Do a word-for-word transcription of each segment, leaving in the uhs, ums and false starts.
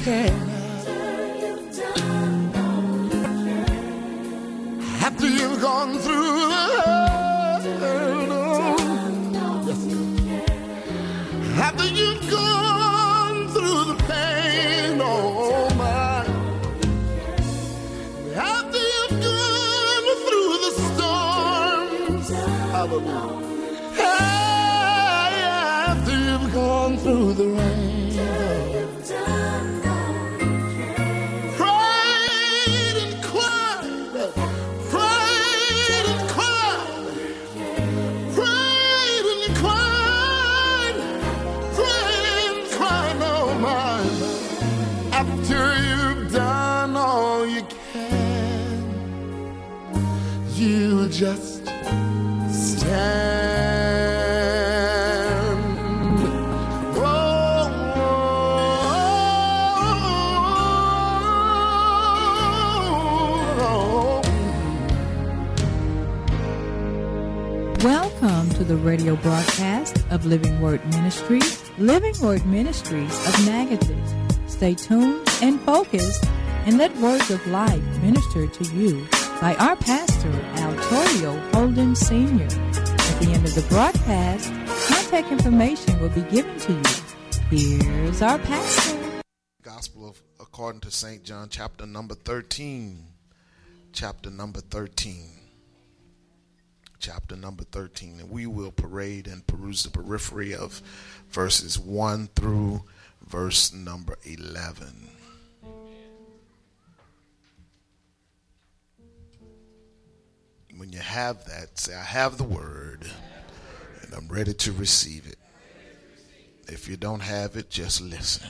can. After you've gone through the hurt, oh, yes. After you've gone through the pain, oh my. After you've gone through the storms, hallelujah. After you've gone through the rain. Just stand. Oh, oh, oh. Welcome to the radio broadcast of Living Word Ministries, Living Word Ministries of Natchitoches. Stay tuned and focused and let words of life minister to you by our pastor, Altorio Holden Senior At the end of the broadcast, contact information will be given to you. Here's our pastor. Gospel of according to Saint John, chapter number thirteen. Chapter number thirteen. Chapter number thirteen. And we will parade and peruse the periphery of verses one through verse number eleven. When you have that, say, I have the word, and I'm ready to receive it. If you don't have it, just listen.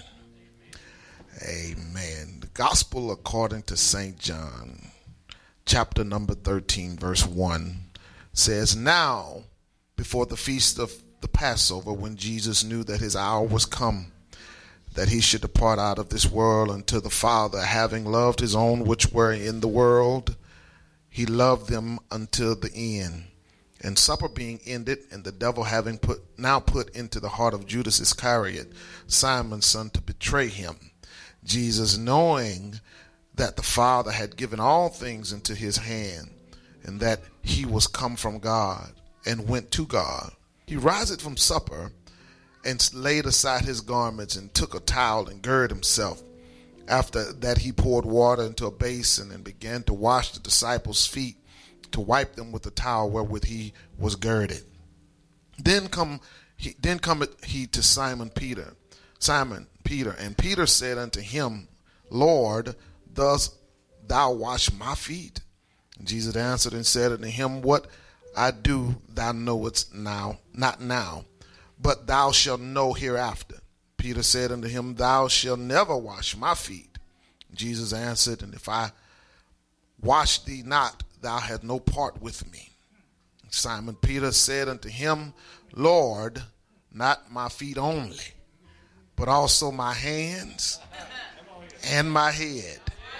Amen. The Gospel according to Saint John, chapter number thirteen, verse one, says, Now, before the feast of the Passover, when Jesus knew that his hour was come, that he should depart out of this world unto the Father, having loved his own which were in the world, he loved them until the end. And supper being ended, and the devil having put now put into the heart of Judas Iscariot, Simon's son, to betray him, Jesus, knowing that the Father had given all things into his hand, and that he was come from God, and went to God, he riseth from supper, and laid aside his garments, and took a towel, and girded himself. After that he poured water into a basin and began to wash the disciples' feet, to wipe them with the towel wherewith he was girded. Then come he then cometh he to Simon Peter, Simon Peter, and Peter said unto him, Lord, dost thou wash my feet? And Jesus answered and said unto him, What I do thou knowest now, not now, but thou shalt know hereafter. Peter said unto him, Thou shalt never wash my feet. Jesus answered, And if I wash thee not, thou hast no part with me. Simon Peter said unto him, Lord, not my feet only, but also my hands and my head.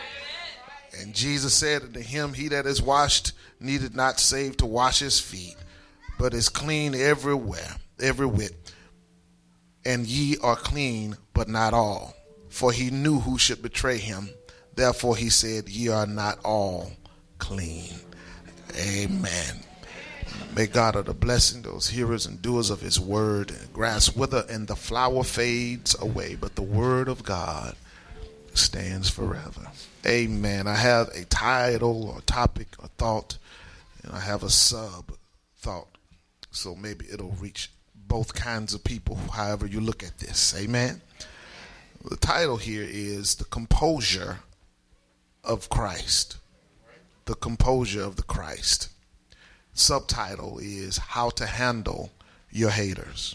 And Jesus said unto him, He that is washed needeth not save to wash his feet, but is clean everywhere, every whit. And ye are clean, but not all. For he knew who should betray him. Therefore he said, Ye are not all clean. Amen. May God of the blessing, those hearers and doers of his word. Grass wither and the flower fades away, but the word of God stands forever. Amen. I have a title or topic or thought, and I have a sub thought. So maybe it'll reach both kinds of people, however you look at this. Amen. The title here is The Composure of Christ. The Composure of the Christ. Subtitle is How to Handle Your Haters.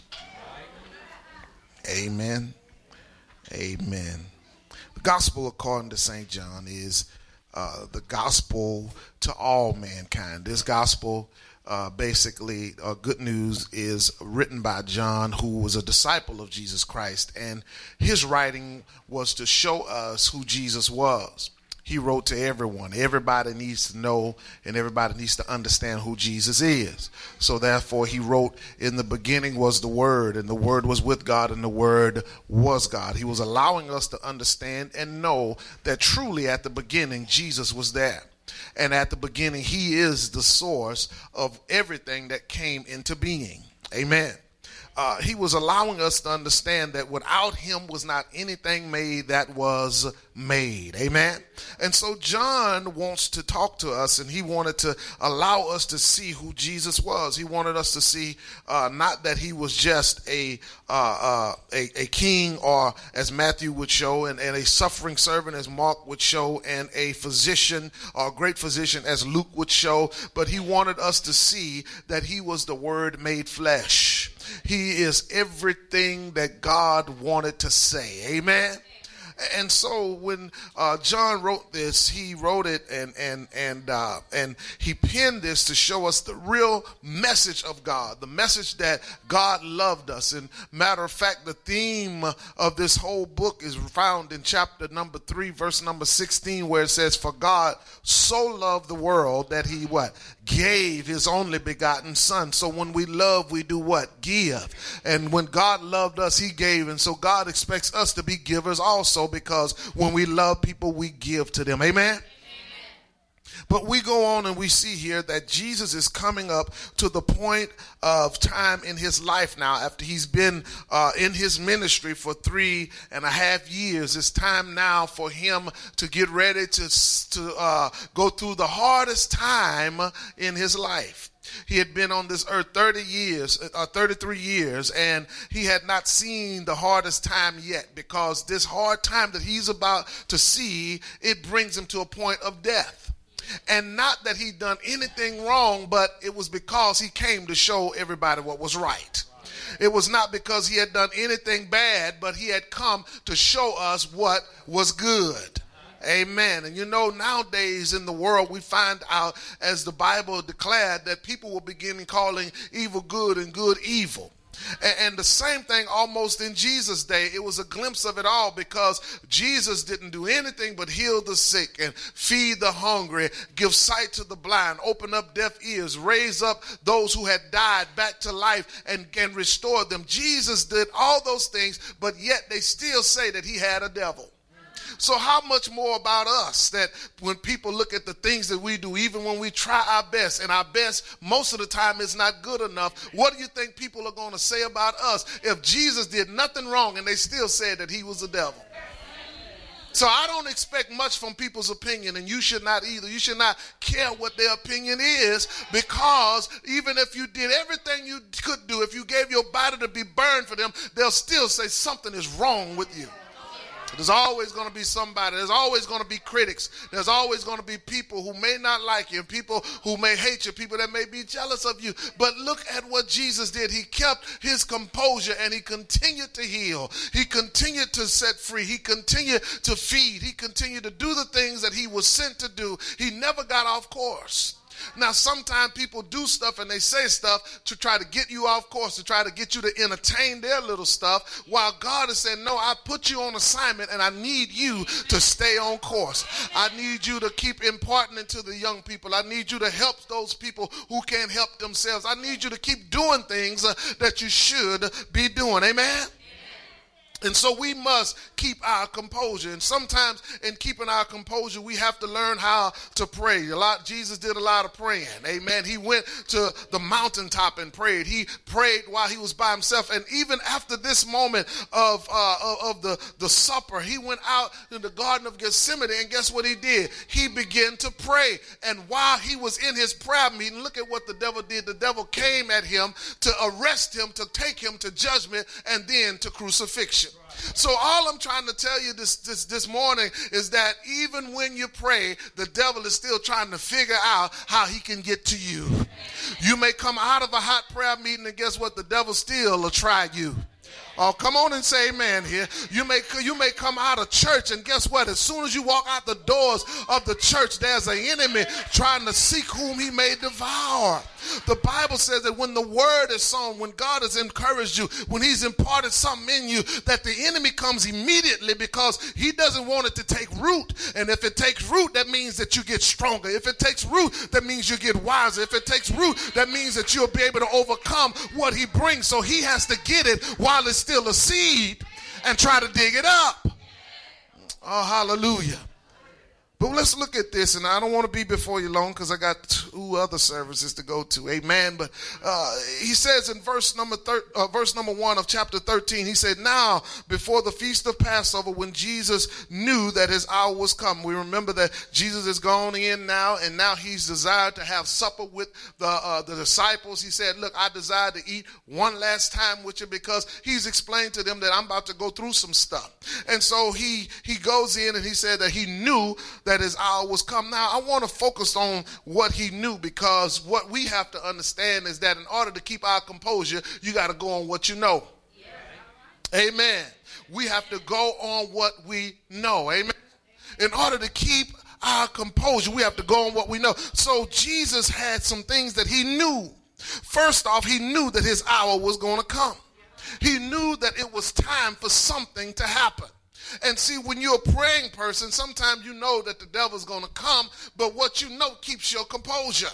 Amen. Amen. The gospel according to Saint John is uh, the gospel to all mankind. This gospel Uh, basically, uh, good news is written by John, who was a disciple of Jesus Christ, and his writing was to show us who Jesus was. he wrote to everyone. Everybody needs to know and everybody needs to understand who Jesus is. So therefore he wrote, in the beginning was the Word, and the Word was with God, and the Word was God. He was allowing us to understand and know that truly at the beginning Jesus was there. And at the beginning he is the source of everything that came into being. Amen. Uh, he was allowing us to understand that without him was not anything made that was made. Amen. And so John wants to talk to us, and he wanted to allow us to see who Jesus was. He wanted us to see uh, not that he was just a, uh, uh, a a king, or as Matthew would show, and, and a suffering servant as Mark would show, and a physician or a great physician as Luke would show, but he wanted us to see that he was the Word made flesh. He is everything that God wanted to say. Amen. And so when uh, John wrote this, he wrote it and and and uh, and he penned this to show us the real message of God, the message that God loved us. And matter of fact, the theme of this whole book is found in chapter number three, verse number sixteen, where it says, "For God so loved the world that he what? Gave his only begotten son." So when we love, we do what? Give. And when God loved us, he gave. And so God expects us to be givers also, because when we love people, we give to them. Amen. Amen. But we go on and we see here that Jesus is coming up to the point of time in his life now. After he's been uh, in his ministry for three and a half years, it's time now for him to get ready to, to uh, go through the hardest time in his life. He had been on this earth thirty years, uh, thirty-three years, and he had not seen the hardest time yet, because this hard time that he's about to see, it brings him to a point of death. And not that he'd done anything wrong, but it was because he came to show everybody what was right. It was not because he had done anything bad, but he had come to show us what was good. Amen. And you know, nowadays in the world, we find out, as the Bible declared, that people will begin calling evil good and good evil. And, and the same thing almost in Jesus' day. It was a glimpse of it all, because Jesus didn't do anything but heal the sick and feed the hungry, give sight to the blind, open up deaf ears, raise up those who had died back to life, and, and restore them. Jesus did all those things, but yet they still say that he had a devil. So how much more about us, that when people look at the things that we do, even when we try our best, and our best most of the time is not good enough, what do you think people are going to say about us if Jesus did nothing wrong and they still said that he was the devil? So I don't expect much from people's opinion, and you should not either. You should not care what their opinion is, because even if you did everything you could do, if you gave your body to be burned for them, they'll still say something is wrong with you. There's always going to be somebody. There's always going to be critics. There's always going to be people who may not like you, and people who may hate you, people that may be jealous of you. But look at what Jesus did. He kept his composure, and he continued to heal. He continued to set free. He continued to feed. He continued to do the things that he was sent to do. He never got off course. Now, sometimes people do stuff and they say stuff to try to get you off course, to try to get you to entertain their little stuff, while God is saying, no, I put you on assignment and I need you to stay on course. I need you to keep imparting into the young people. I need you to help those people who can't help themselves. I need you to keep doing things uh, that you should be doing. Amen? And so we must keep our composure. And sometimes in keeping our composure, we have to learn how to pray. A lot, Jesus did a lot of praying. Amen. He went to the mountaintop and prayed. He prayed while he was by himself. And even after this moment of uh, of the, the supper, he went out in the Garden of Gethsemane. And guess what he did? He began to pray. And while he was in his prayer meeting, look at what the devil did. The devil came at him to arrest him, to take him to judgment, and then to crucifixion. So all I'm trying to tell you this, this this morning is that even when you pray, the devil is still trying to figure out how he can get to you. You may come out of a hot prayer meeting, and guess what? The devil still will try you. Oh, come on and say amen here. You may, you may come out of church, and guess what? As soon as you walk out the doors of the church, there's an enemy trying to seek whom he may devour. The Bible says that when the word is sown, when God has encouraged you, when he's imparted something in you, that the enemy comes immediately because he doesn't want it to take root. And if it takes root, that means that you get stronger. If it takes root, that means you get wiser. If it takes root, that means that you'll be able to overcome what he brings. So he has to get it while it's still a seed and try to dig it up. Oh, hallelujah. But let's look at this, and I don't want to be before you long because I got two other services to go to. Amen. But uh, he says in verse number thir- uh, verse number one of chapter thirteen, he said, now before the feast of Passover, when Jesus knew that his hour was come. We remember that Jesus is gone in now, and now he's desired to have supper with the uh, the disciples. He said, look, I desire to eat one last time with you because he's explained to them that I'm about to go through some stuff. And so he he goes in and he said that he knew that his hour was come. Now, I want to focus on what he knew, because what we have to understand is that in order to keep our composure, you got to go on what you know. Yeah. Amen. We have to go on what we know. Amen. In order to keep our composure, we have to go on what we know. So Jesus had some things that he knew. First off, he knew that his hour was going to come. He knew that it was time for something to happen. And see, when you're a praying person, sometimes you know that the devil's going to come, but what you know keeps your composure.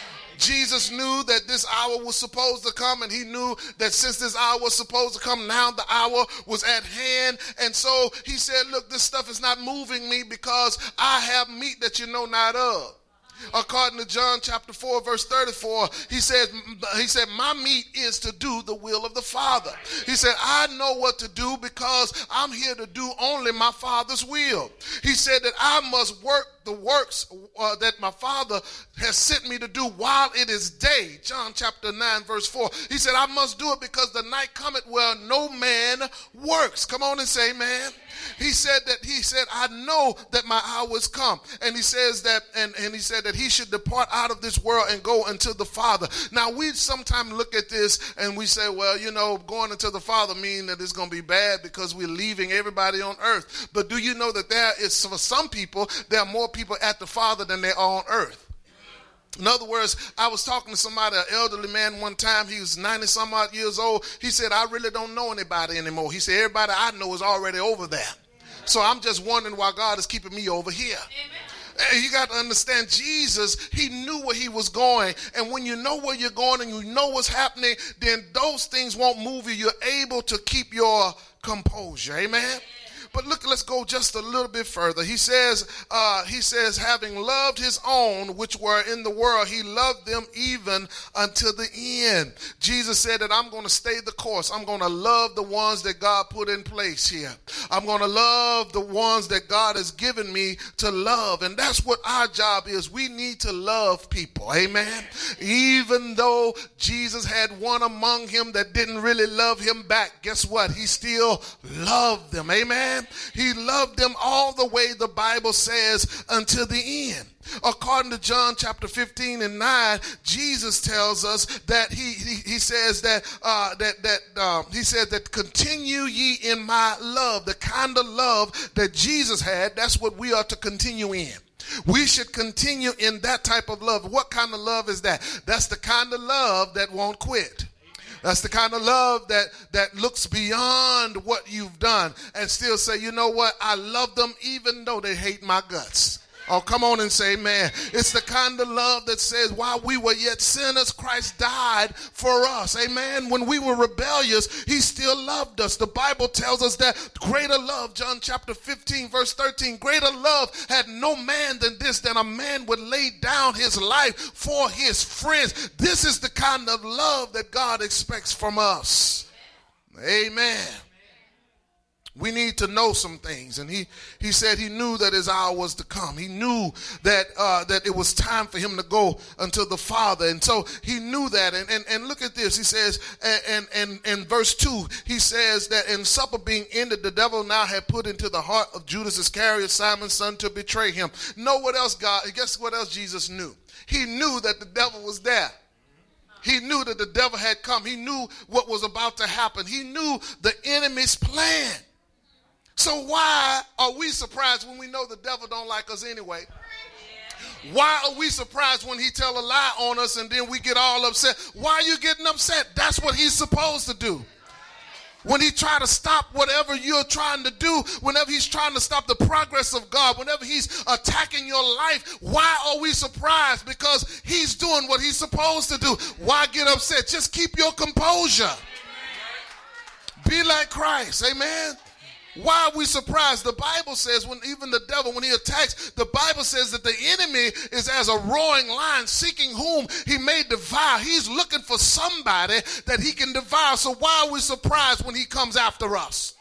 Jesus knew that this hour was supposed to come, and he knew that since this hour was supposed to come, now the hour was at hand. And so he said, look, this stuff is not moving me because I have meat that you know not of. According to John chapter four, verse thirty-four, he said, he said, my meat is to do the will of the Father. He said, I know what to do because I'm here to do only my Father's will. He said that I must work the works uh, that my Father has sent me to do while it is day. John chapter nine, verse four. He said, I must do it because the night cometh where no man works. Come on and say, man. He said that he said, I know that my hour is come. And he says that, and, and he said that he should depart out of this world and go unto the Father. Now, we sometimes look at this and we say, well, you know, going into the Father means that it's going to be bad because we're leaving everybody on earth. But do you know that there is, for some people, there are more people at the Father than there are on earth? In other words, I was talking to somebody, an elderly man one time. He was ninety some odd years old. He said, I really don't know anybody anymore. He said, everybody I know is already over there. So I'm just wondering why God is keeping me over here. Amen. You got to understand, Jesus, he knew where he was going. And when you know where you're going and you know what's happening, then those things won't move you. You're able to keep your composure. Amen. But look, let's go just a little bit further. He says, uh, he says, having loved his own which were in the world, he loved them even unto the end. Jesus said that I'm going to stay the course. I'm going to love the ones that God put in place here. I'm going to love the ones that God has given me to love. And that's what our job is. We need to love people. Amen. Even though Jesus had one among him that didn't really love him back, guess what? He still loved them. Amen. He loved them all the way, the Bible says, until the end. According to John chapter fifteen and nine, Jesus tells us that he he, he says that uh, that that uh, he said that continue ye in my love. The kind of love that Jesus had, that's what we are to continue in. We should continue in that type of love. What kind of love is that? That's the kind of love that won't quit. That's the kind of love that, that looks beyond what you've done and still say, you know what? I love them even though they hate my guts. Oh, come on and say, man. It's the kind of love that says, while we were yet sinners, Christ died for us. Amen. When we were rebellious, he still loved us. The Bible tells us that greater love, John chapter fifteen, verse thirteen, greater love had no man than this, than a man would lay down his life for his friends. This is the kind of love that God expects from us. Amen. We need to know some things. And he, he said he knew that his hour was to come. He knew that uh, that it was time for him to go unto the Father. And so he knew that. And, and, and look at this. He says, and, and, and verse two, he says that in supper being ended, the devil now had put into the heart of Judas Iscariot, Simon's son, to betray him. Know what else God, guess what else Jesus knew? He knew that the devil was there. He knew that the devil had come. He knew what was about to happen. He knew the enemy's plan. So why are we surprised when we know the devil don't like us anyway? Why are we surprised when he tell a lie on us and then we get all upset? Why are you getting upset? That's what he's supposed to do. When he try to stop whatever you're trying to do, whenever he's trying to stop the progress of God, whenever he's attacking your life, why are we surprised? Because he's doing what he's supposed to do. Why get upset? Just keep your composure. Be like Christ. Amen. Why are we surprised? The Bible says when even the devil, when he attacks, the Bible says that the enemy is as a roaring lion seeking whom he may devour. He's looking for somebody that he can devour. So why are we surprised when he comes after us?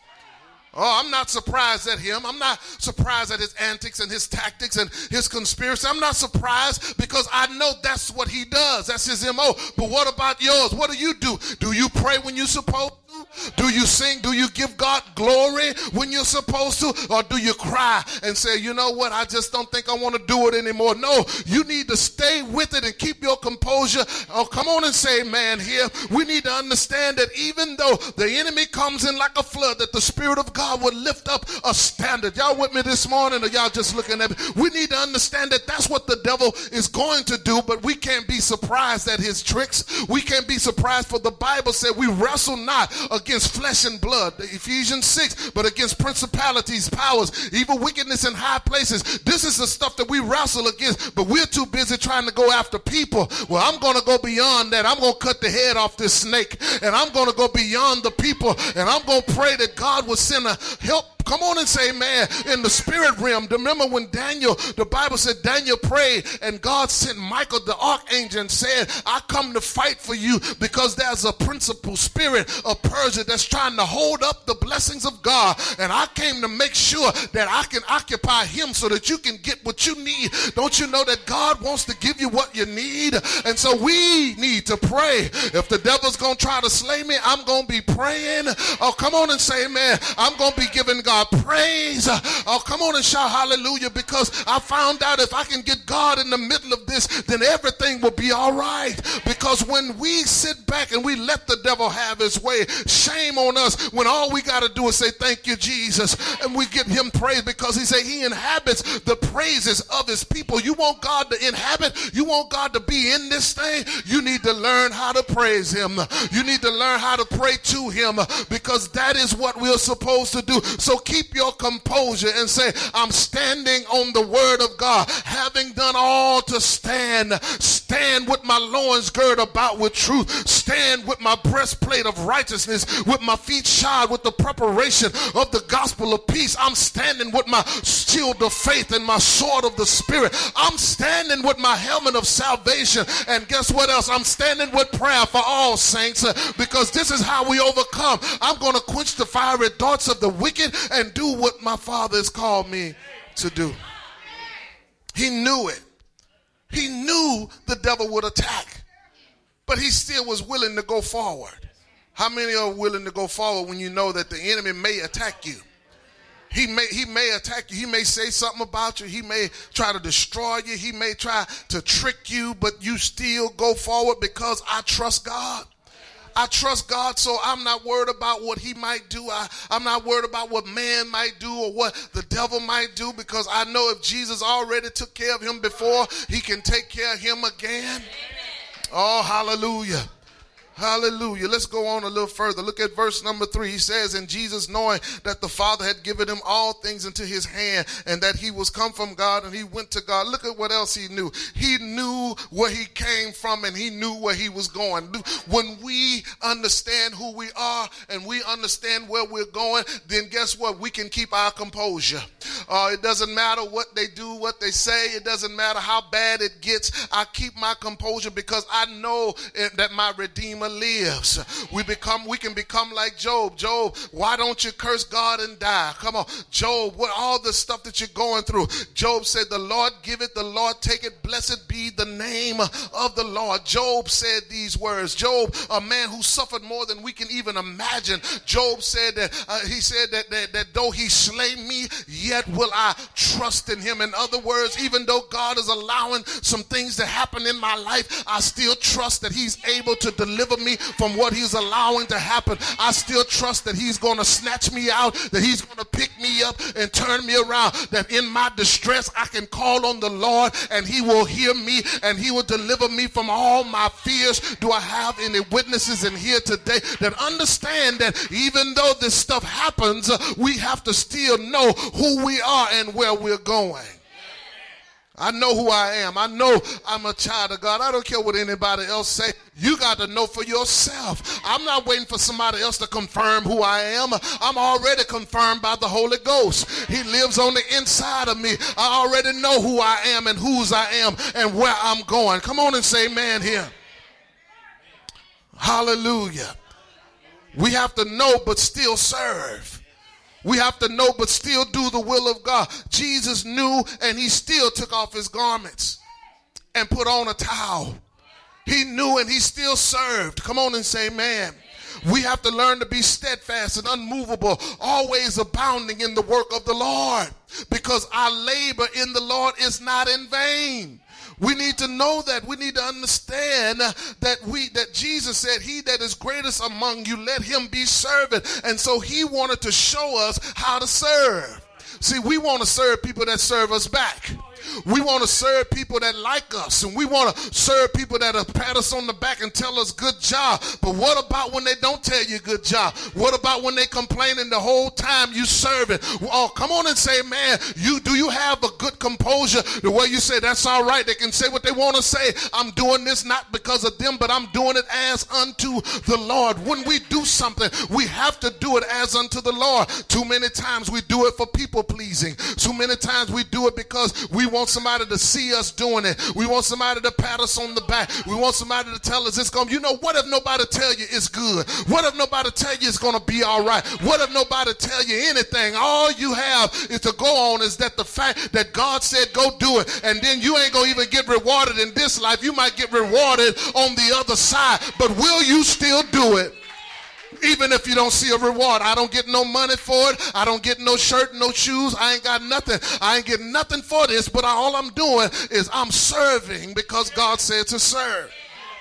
Oh, I'm not surprised at him. I'm not surprised at his antics and his tactics and his conspiracy. I'm not surprised because I know that's what he does. That's his M O. But what about yours? What do you do? Do you pray when you're supposed to? Do you sing? Do you give God glory when you're supposed to? Or do you cry and say, you know what, I just don't think I want to do it anymore? No, you need to stay with it and keep your composure. Oh, come on and say amen here. We need to understand that even though the enemy comes in like a flood, that the Spirit of God will lift up a standard. Y'all with me this morning or y'all just looking at me? We need to understand that that's what the devil is going to do, but we can't be surprised at his tricks. We can't be surprised, for the Bible said we wrestle not against flesh and blood, Ephesians six, but against principalities, powers, evil wickedness in high places. This is the stuff that we wrestle against, but we're too busy trying to go after people. Well, I'm going to go beyond that. I'm going to cut the head off this snake, and I'm going to go beyond the people, and I'm going to pray that God will send a help. Come on and say amen. In the spirit realm, remember when Daniel, the Bible said Daniel prayed and God sent Michael the archangel and said, I come to fight for you because there's a principal spirit of Persia that's trying to hold up the blessings of God. And I came to make sure that I can occupy him so that you can get what you need. Don't you know that God wants to give you what you need? And so we need to pray. If the devil's going to try to slay me, I'm going to be praying. Oh, come on and say amen. I'm going to be giving God praise. Oh, come on and shout hallelujah, because I found out if I can get God in the middle of this, then everything will be all right. Because when we sit back and we let the devil have his way, shame on us when all we got to do is say thank you, Jesus, and we give him praise, because he said he inhabits the praises of his people. You want God to inhabit? You want God to be in this thing? You need to learn how to praise him. You need to learn how to pray to him, because that is what we're supposed to do. So keep your composure and say, I'm standing on the word of God, having done all to stand. Stand with my loins girt about with truth. Stand with my breastplate of righteousness, with my feet shod with the preparation of the gospel of peace. I'm standing with my shield of faith and my sword of the spirit. I'm standing with my helmet of salvation. And guess what else? I'm standing with prayer for all saints, because this is how we overcome. I'm going to quench the fiery darts of the wicked and do what my Father has called me to do. He knew it. He knew the devil would attack, but he still was willing to go forward. How many are willing to go forward when you know that the enemy may attack you? He may, he may attack you. He may say something about you. He may try to destroy you. He may try to trick you, but you still go forward because I trust God. I trust God, so I'm not worried about what he might do. I, I'm not worried about what man might do or what the devil might do, because I know if Jesus already took care of him before, he can take care of him again. Amen. Oh, hallelujah. Hallelujah. Let's go on a little further. Look at verse number three. He says, and Jesus, knowing that the Father had given him all things into his hand, and that he was come from God, and he went to God. Look at what else he knew. He knew where he came from, and he knew where he was going. When we understand who we are and we understand where we're going, then guess what? We can keep our composure. Uh, it doesn't matter what they do, what they say. It doesn't matter how bad it gets. I keep my composure because I know that my Redeemer lives. We become, we can become like Job. Job, why don't you curse God and die? Come on, Job, what all the stuff that you're going through. Job said, the Lord give it, the Lord take it. Blessed be the name of the Lord. Job said these words. Job, a man who suffered more than we can even imagine. Job said that uh, he said that, that that though he slay me, yet will I trust in him. In other words, even though God is allowing some things to happen in my life, I still trust that he's able to deliver me from what he's allowing to happen. I still trust that he's going to snatch me out, that he's going to pick me up and turn me around, that in my distress I can call on the Lord and he will hear me and he will deliver me from all my fears. Do I have any witnesses in here today that understand that even though this stuff happens, uh, we have to still know who we are and where we're going? I know who I am. I know I'm a child of God. I don't care what anybody else say. You got to know for yourself. I'm not waiting for somebody else to confirm who I am. I'm already confirmed by the Holy Ghost. He lives on the inside of me. I already know who I am and whose I am and where I'm going. Come on and say amen here. Hallelujah. We have to know but still serve. We have to know but still do the will of God. Jesus knew and he still took off his garments and put on a towel. He knew and he still served. Come on and say amen. We have to learn to be steadfast and unmovable, always abounding in the work of the Lord, because our labor in the Lord is not in vain. We need to know that. We need to understand that we that Jesus said, he that is greatest among you, let him be servant. And so he wanted to show us how to serve. See, we want to serve people that serve us back. We want to serve people that like us, and we want to serve people that pat us on the back and tell us good job. But what about when they don't tell you good job? What about when they complaining the whole time you serving? Oh, come on and say, man, you do you have a good composure the way you say that's all right? They can say what they want to say. I'm doing this not because of them, but I'm doing it as unto the Lord. When we do something, we have to do it as unto the Lord. Too many times we do it for people pleasing. Too many times we do it because we want somebody to see us doing it. We want somebody to pat us on the back. We want somebody to tell us it's going to, you know, what if nobody tell you it's good? What if nobody tell you it's going to be all right? What if nobody tell you anything? All you have is to go on is that the fact that God said go do it, and then you ain't going to even get rewarded in this life. You might get rewarded on the other side, but will you still do it? Even if you don't see a reward. I don't get no money for it. I don't get no shirt, no shoes. I ain't got nothing. I ain't getting nothing for this, but all I'm doing is I'm serving because God said to serve.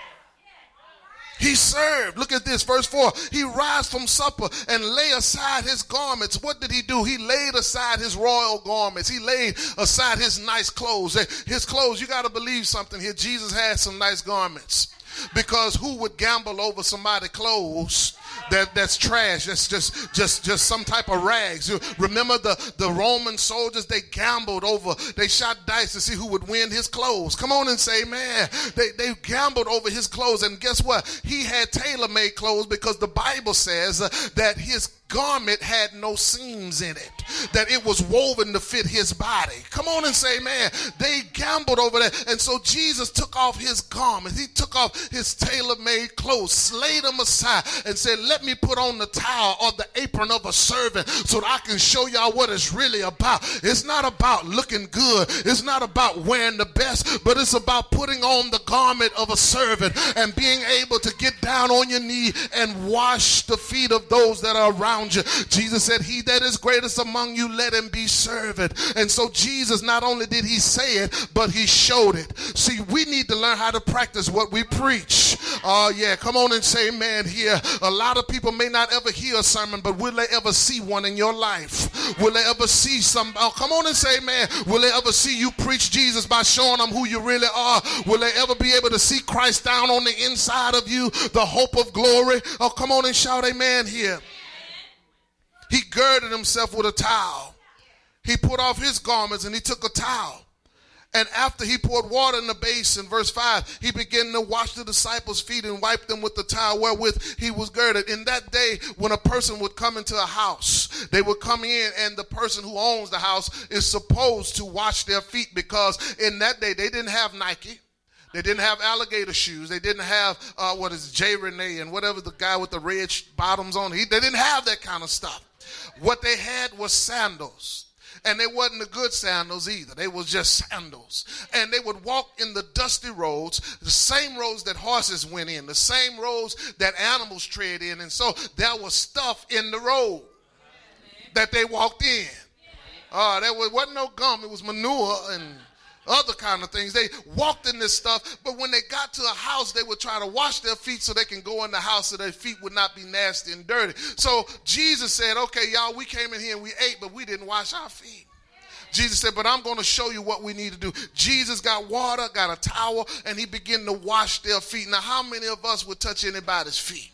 He served. Look at this, verse four. He rise from supper and lay aside his garments. What did he do? He laid aside his royal garments. He laid aside his nice clothes. His clothes, you got to believe something here. Jesus had some nice garments. Because who would gamble over somebody's clothes that, that's trash, that's just just just some type of rags? Remember the, the Roman soldiers, they gambled over, they shot dice to see who would win his clothes. Come on and say, man, they, they gambled over his clothes, and guess what? He had tailor-made clothes because the Bible says uh, that his garment had no seams in it, that it was woven to fit his body. Come on and say, man, they gambled over that. And so Jesus took off his garment. He took off his tailor-made clothes, slayed them aside, and said, let me put on the towel or the apron of a servant so that I can show y'all what it's really about. It's not about looking good. It's not about wearing the best, but it's about putting on the garment of a servant and being able to get down on your knee and wash the feet of those that are around you. Jesus said, he that is greatest among you, let him be servant. And so Jesus, not only did he say it, but he showed it. See, we need to learn how to practice what we preach. Oh uh, yeah, come on and say amen here. A lot of people may not ever hear a sermon, but will they ever see one in your life? Will they ever see some, oh, come on and say amen. Will they ever see you preach Jesus by showing them who you really are? Will they ever be able to see Christ down on the inside of you, the hope of glory? Oh, come on and shout amen here. He girded himself with a towel. He put off his garments and he took a towel. And after he poured water in the basin, verse five, he began to wash the disciples' feet and wipe them with the towel wherewith he was girded. In that day, when a person would come into a house, they would come in, and the person who owns the house is supposed to wash their feet, because in that day, they didn't have Nike. They didn't have alligator shoes. They didn't have, uh, what is J. Renee and whatever the guy with the red sh- bottoms on. He, they didn't have that kind of stuff. What they had was sandals. And they wasn't the good sandals either. They was just sandals. And they would walk in the dusty roads, the same roads that horses went in, the same roads that animals tread in. And so there was stuff in the road that they walked in. Uh, there was, wasn't no gum. It was manure and other kind of things. They walked in this stuff, but when they got to a house, they would try to wash their feet so they can go in the house so their feet would not be nasty and dirty. So Jesus said, okay, y'all, we came in here and we ate, but we didn't wash our feet. Jesus said, but I'm going to show you what we need to do. Jesus got water, got a towel, and he began to wash their feet. Now, how many of us would touch anybody's feet?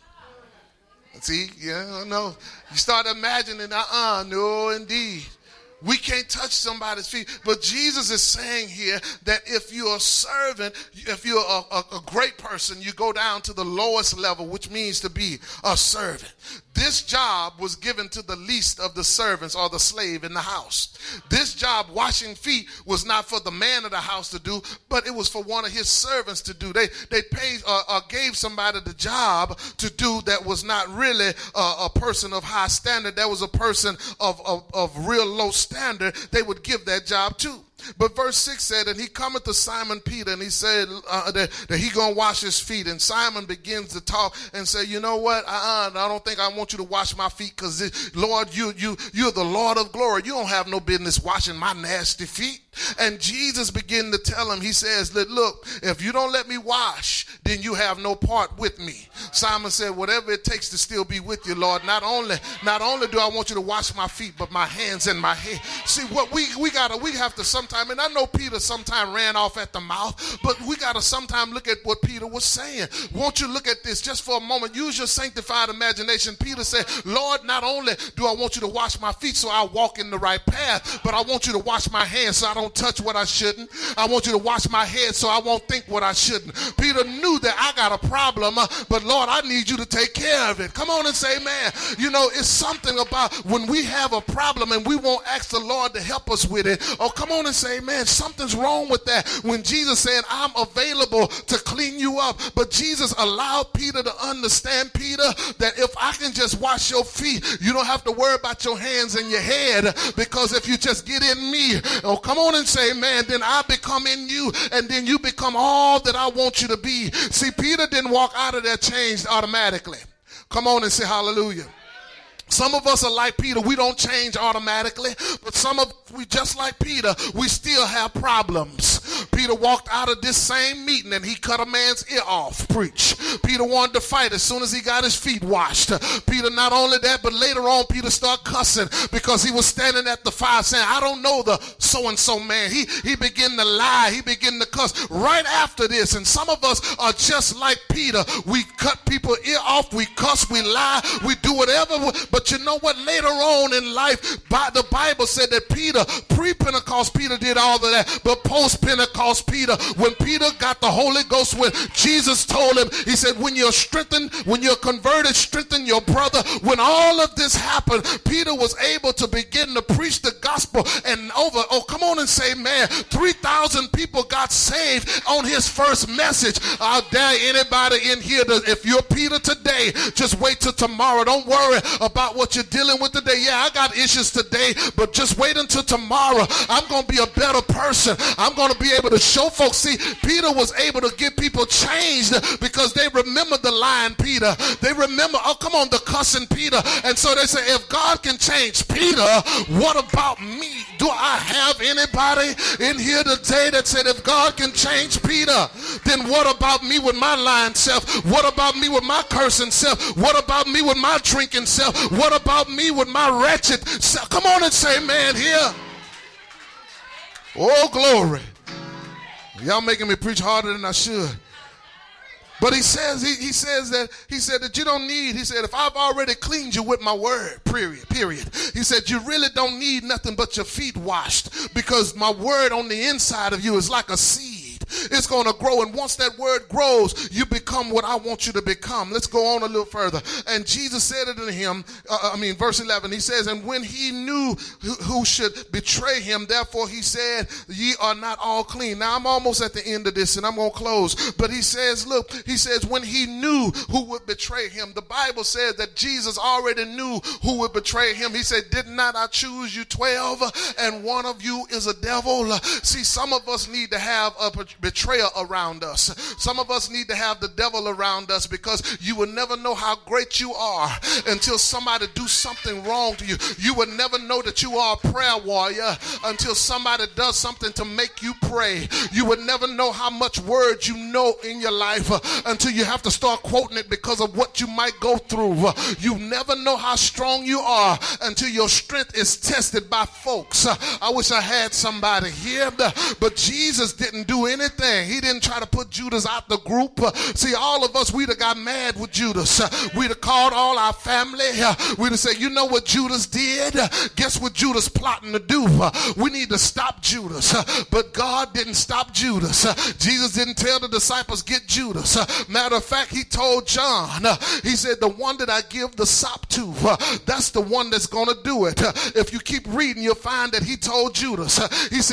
See, yeah, no. You start imagining, uh-uh, no, indeed. We can't touch somebody's feet. But Jesus is saying here that if you're a servant, if you're a, a, a great person, you go down to the lowest level, which means to be a servant. This job was given to the least of the servants or the slave in the house. This job, washing feet, was not for the man of the house to do, but it was for one of his servants to do. They they paid or uh, uh, gave somebody the job to do that was not really uh, a person of high standard. That was a person of, of, of real low standard. They would give that job to. But verse six said, and he cometh to Simon Peter, and he said uh, that, that he going to wash his feet. And Simon begins to talk and say, you know what? Uh-uh, I don't think I want you to wash my feet because, Lord, you, you, you're the Lord of glory. You don't have no business washing my nasty feet. And Jesus began to tell him, he says, look, if you don't let me wash, then you have no part with me. Simon said, whatever it takes to still be with you, Lord. Not only, not only do I want you to wash my feet, but my hands and my head. See, what we, we gotta, we have to sometime, and I know Peter sometime ran off at the mouth, but we gotta sometime look at what Peter was saying. Won't you look at this just for a moment? Use your sanctified imagination. Peter said, Lord, not only do I want you to wash my feet so I walk in the right path, but I want you to wash my hands so I don't touch what I shouldn't. I want you to wash my head so I won't think what I shouldn't. Peter knew that I got a problem, uh, but Lord, I need you to take care of it. Come on and say, man, you know, it's something about when we have a problem and we won't ask the Lord to help us with it. Oh, come on and say, man, something's wrong with that. When Jesus said, I'm available to clean you up, but Jesus allowed Peter to understand, Peter, that if I can just wash your feet, you don't have to worry about your hands and your head, because if you just get in me, oh, come on and say, man, then I become in you, and then you become all that I want you to be. See, Peter didn't walk out of there changed automatically. Come on and say hallelujah. Some of us are like Peter. We don't change automatically, but some of we just like Peter, we still have problems. Peter walked out of this same meeting and he cut a man's ear off. Preach. Peter wanted to fight as soon as he got his feet washed. Peter, not only that, but later on Peter started cussing because he was standing at the fire saying, I don't know the so-and-so man. He, he began to lie. He began to cuss right after this. And some of us are just like Peter. We cut people's ear off. We cuss. We lie. We do whatever. But you know what? Later on in life, the Bible said that Peter, pre-Pentecost, Peter did all of that. But post-Pentecost, Peter, when Peter got the Holy Ghost, when Jesus told him, he said, when you're strengthened, when you're converted, strengthen your brother. When all of this happened, Peter was able to begin to preach the gospel. And over, oh, come on and say, man, three thousand people got saved on his first message. I dare anybody in here, to, if you're Peter today, just wait till tomorrow. Don't worry about what you're dealing with today. Yeah, I got issues today, but just wait until tomorrow. I'm going to be a better person. I'm going to be able to show folks. See, Peter was able to get people changed because they remember the lying Peter. They remember, oh, come on, the cussing Peter. And so they say, if God can change Peter, what about me? Do I have anybody in here today that said, if God can change Peter, then what about me with my lying self? What about me with my cursing self? What about me with my drinking self? What about me with my wretched self? Come on and say, man, here. Oh, glory. Y'all making me preach harder than I should. But he says, he, he says that, he said that you don't need, he said, if I've already cleaned you with my word, period, period. He said, you really don't need nothing but your feet washed, because my word on the inside of you is like a seed. It's going to grow. And once that word grows, you become what I want you to become. Let's go on a little further. And Jesus said it to him, uh, I mean, verse eleven, he says, and when he knew who, who should betray him, therefore he said, ye are not all clean. Now I'm almost at the end of this and I'm going to close. But he says, look, he says, when he knew who would betray him, the Bible says that Jesus already knew who would betray him. He said, did not I choose you twelve, and one of you is a devil? See, some of us need to have a betrayer around us. Some of us need to have the devil around us, because you will never know how great you are until somebody do something wrong to you. You will never know that you are a prayer warrior until somebody does something to make you pray. You will never know how much word you know in your life uh, until you have to start quoting it because of what you might go through. Uh, you never know how strong you are until your strength is tested by folks. Uh, I wish I had somebody here, but Jesus didn't do anything. He didn't try to put Judas out the group. Uh, see, all of us, we'd have got mad with Judas. Uh, we'd have called all our family. Uh, we'd have said, you know what Judas did? Uh, guess what Judas plotting to do? Uh, we need to stop Judas. Uh, but God didn't stop Judas. Uh, Jesus didn't tell the disciples, get Judas. Uh, matter of fact, he told John, uh, he said, the one that I give the sop to, uh, that's the one that's going to do it. Uh, if you keep reading, you'll find that he told Judas, uh, he said,